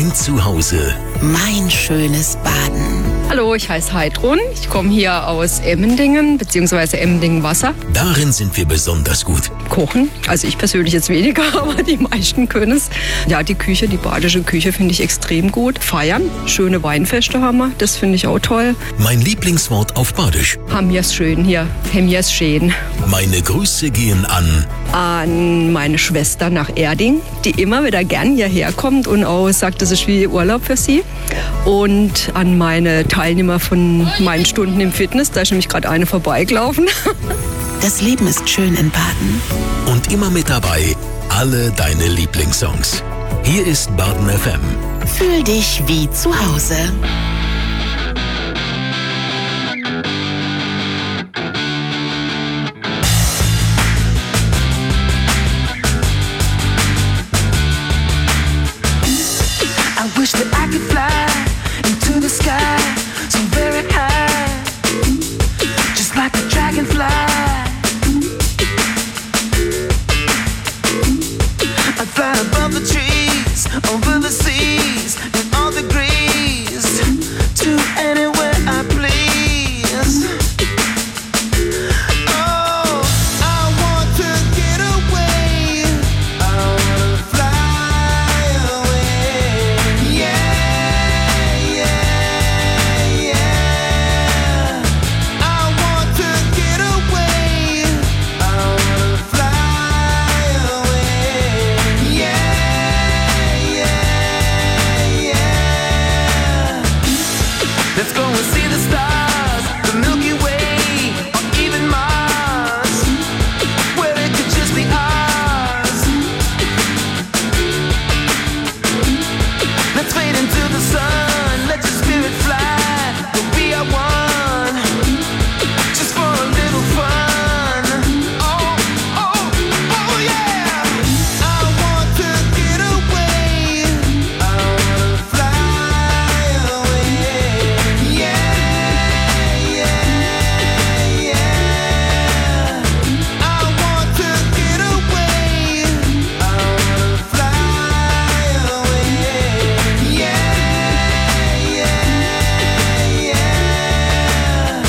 Mein Zuhause. Mein schönes Baden. Hallo, ich heiße Heidrun. Ich komme hier aus Emmendingen bzw. Emmendingen-Wasser. Darin sind wir besonders gut. Kochen. Also ich persönlich jetzt weniger, aber die meisten können es. Ja, die Küche, die badische Küche finde ich extrem gut. Feiern, schöne Weinfeste haben wir. Das finde ich auch toll. Mein Lieblingswort auf Badisch. Haben wir es schön hier. Haben wir es schön. Meine Grüße gehen an meine Schwester nach Erding, die immer wieder gern hierher kommt und auch sagt, das ist wie Urlaub für sie. Und an meine Teilnehmer von meinen Stunden im Fitness, da ist nämlich gerade eine vorbeigelaufen. Das Leben ist schön in Baden. Und immer mit dabei alle deine Lieblingssongs. Hier ist Baden FM. Fühl dich wie zu Hause. I wish that I could fly into the sky so very high, just like a dragonfly. I'd fly above the trees, over the seas, in all degrees, to anywhere I please. Oh, I want to get away. I wanna fly away. Yeah, yeah, yeah. I want to get away. I wanna fly away. Yeah, yeah, yeah. Let's go and see the stars, the Milky Way, or even Mars, where it could just be ours. Let's fade into the sun, let your spirit fly, we'll be our one, just for a little fun. Oh, oh, oh yeah. I want to get away. I wanna fly away. Yeah, yeah, yeah. I want to get away. I wanna fly away. Yeah, yeah, yeah.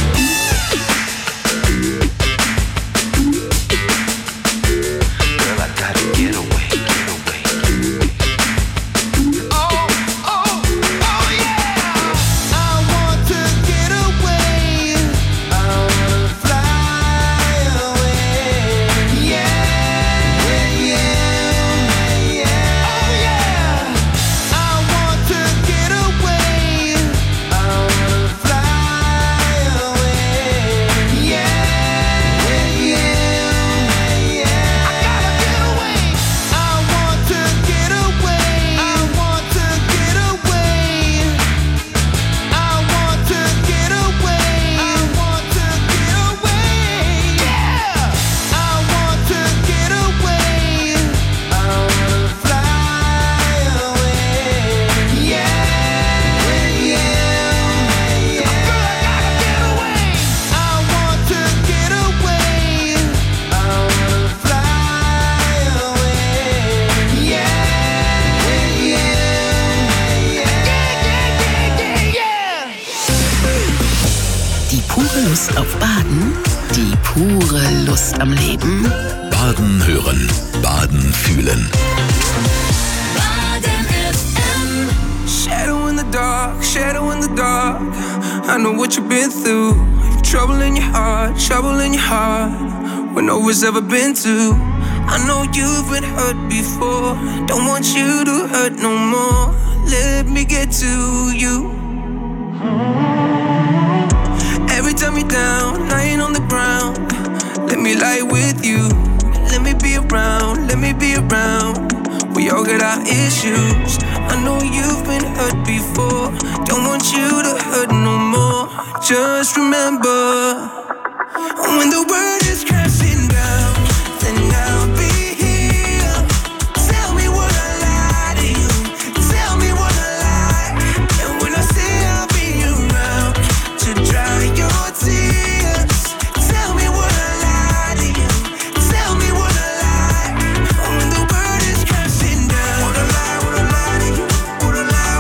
Girl, I gotta get away, get away. Oh, oh, oh yeah. I want to get away. I wanna fly away. Yeah, yeah, yeah. Oh yeah. I want to get away. I wanna fly away. Yeah, yeah, yeah. I gotta get away. I want to get away. I want to get away. I want to get away. I want to get away. Yeah. I want to get away. I wanna fly away. Yeah, yeah, yeah. Girl, I gotta get away. I want to get away. I wanna fly away. Yeah, yeah, yeah, yeah. Die pure Lust auf Baden, die pure Lust am Leben. Baden hören, Baden fühlen. Shadow in the dark, shadow in the dark. I know what you've been through. Trouble in your heart, where no one's ever been to. I know you've been hurt before. Don't want you to hurt no more. Let me get to you. Every time you're down, lying on the ground, let me lie with you. Let me be around, let me be around. We all got our issues. I know you've been hurt before. Don't want you to hurt no more. Just remember, when the world is crashing down, then I'll be here. Tell me what I lied to you. Tell me what I lied. And when I say I'll be around to dry your tears, tell me what I lied to you. Tell me what I lied. When the world is crashing down, what I lie to you. What I lie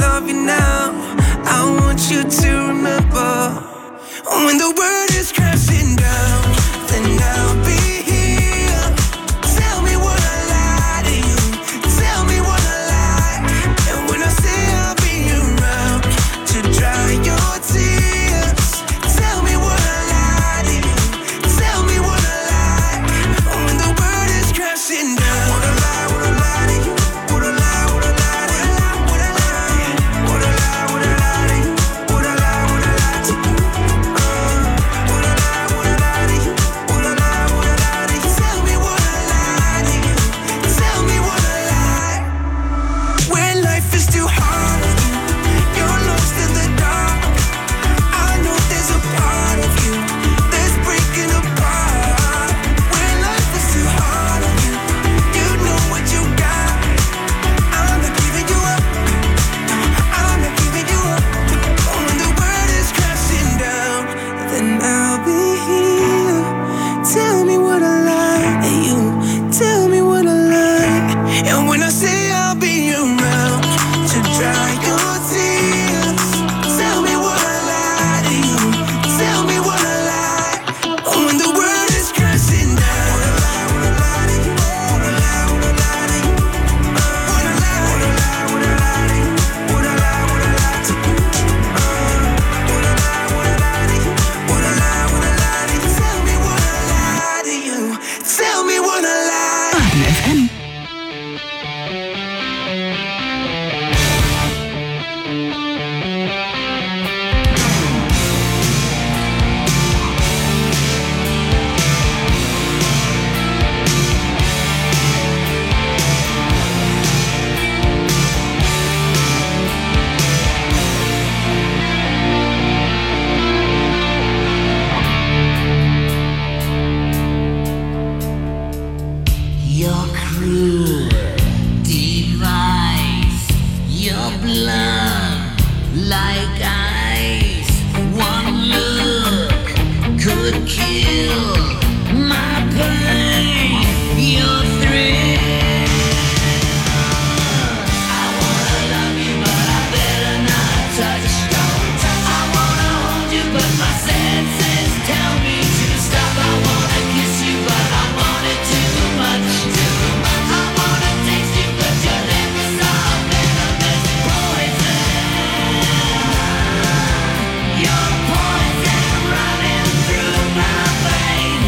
love you now. I want you to remember, when the world is crashing down, then I'll be here. Tell me what I lie to you. Tell me what I lie. And when I say I'll be around to dry your tears, tell me what I lie to you. Tell me what I lie. When the world is crashing down, would I lie? Would I lie to you? Would I lie? Would I lie to you? Would I lie? Would I lie? Would I lie to you? Would I lie? Would I lie to you? Would I lie? Would I lie to you? Would I lie? Would I lie to you? Tell me what I lie to you. Tell me what I lie. When life is too hard on you, you're lost in the dark. I know there's a part of you that's breaking apart. When life is too hard on you, you know what you got. I'm not giving you up. I'm not giving you up. When the world is crashing down, then I'll be here. Tell me what I like, and you tell me what I like. And when I say I'll be around to dry your tears, tell me what I lie to you. Tell me what I lie. When the world is crashing down, would I lie to you? Would I lie? Would I lie to you? Would I lie? Would I lie? Would I lie to you? Would I lie? Would I lie to you? Would I lie? Would I lie to you? Would I lie? Would I lie to you? Tell me what I lie to you. Tell me what I lie. Baden FM. Your cruel device, your blood like ice. One look could kill my pain. Your thrill. I wanna love you, but I better not touch. I wanna hold you, but my senses tell me to stop. I wanna kiss you, but I want it too much. I wanna taste you, but your lips are venomous poison. Your poison running through my veins.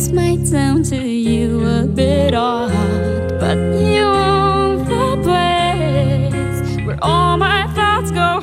This might sound to you a bit odd, but you own the place where all my thoughts go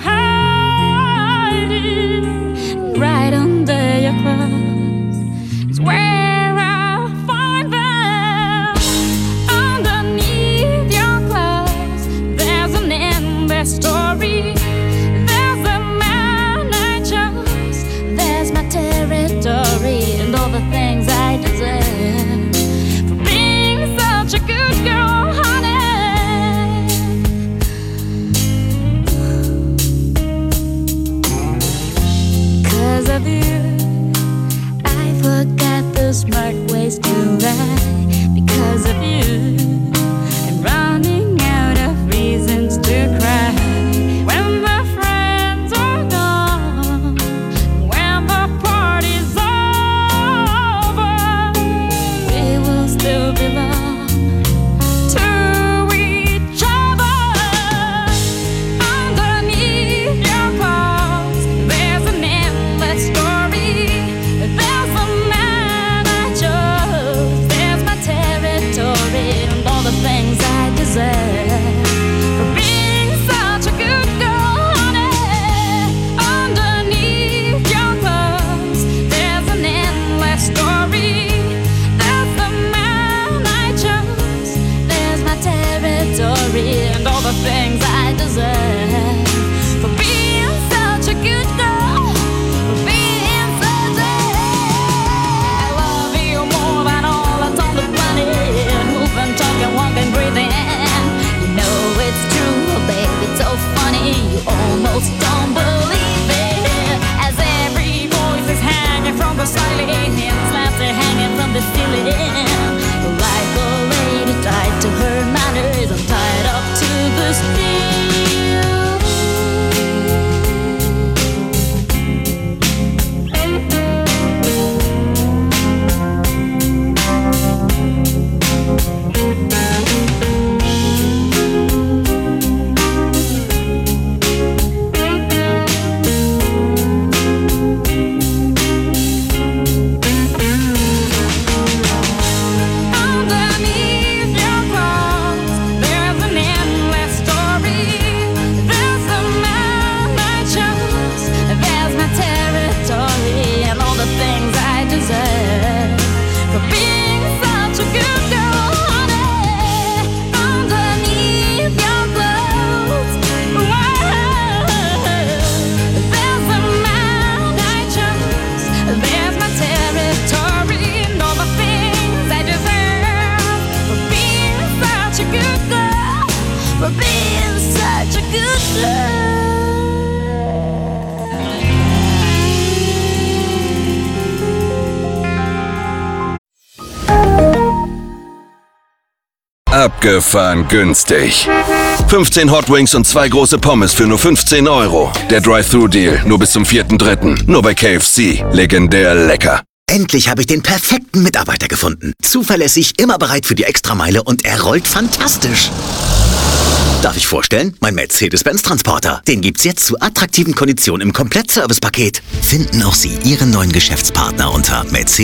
hiding. Right under your clothes is where I'll find them. Underneath your clothes, there's an endless story. There's a man I chose, there's my territory, and all the things I deserve for being such a good girl, honey. 'Cause of you, I forgot the smart ways to lie. Because of you, I'm running out of reasons to cry. When the friends are gone, when the party's over, we will still belong to each other. Underneath your clothes, there's an endless story. There's a man I chose, there's my territory, and all the things I deserve for being such a good girl, honey. Underneath your clothes, there's an endless story. There's the man I chose, there's my territory, and all the things I deserve for being such a good girl, for being such a... I love you more than all that's on the planet. Moving, talking, walking, breathing. You know it's true, baby, it's so funny. You almost don't believe it. As every voice is hanging from the ceiling, slaps are hanging from the ceiling. Like a lady tied to her manners, I'm tied up to the steel. Underneath your clothes, there's an endless story. There's a man I chose, there's my territory, and all the things I deserve for being such a good girl, honey. Underneath your clothes, there's a man I chose, there's my territory, and all the things I deserve for being such a good girl, for being such a good girl. Abgefahren günstig. 15 Hot Wings und 2 große Pommes für nur 15 €. Der Drive-Thru-Deal nur bis zum 4.3. Nur bei KFC. Legendär lecker. Endlich habe ich den perfekten Mitarbeiter gefunden. Zuverlässig, immer bereit für die Extrameile und er rollt fantastisch. Darf ich vorstellen? Mein Mercedes-Benz-Transporter. Den gibt's jetzt zu attraktiven Konditionen im Komplettservice-Paket. Finden auch Sie Ihren neuen Geschäftspartner unter Mercedes.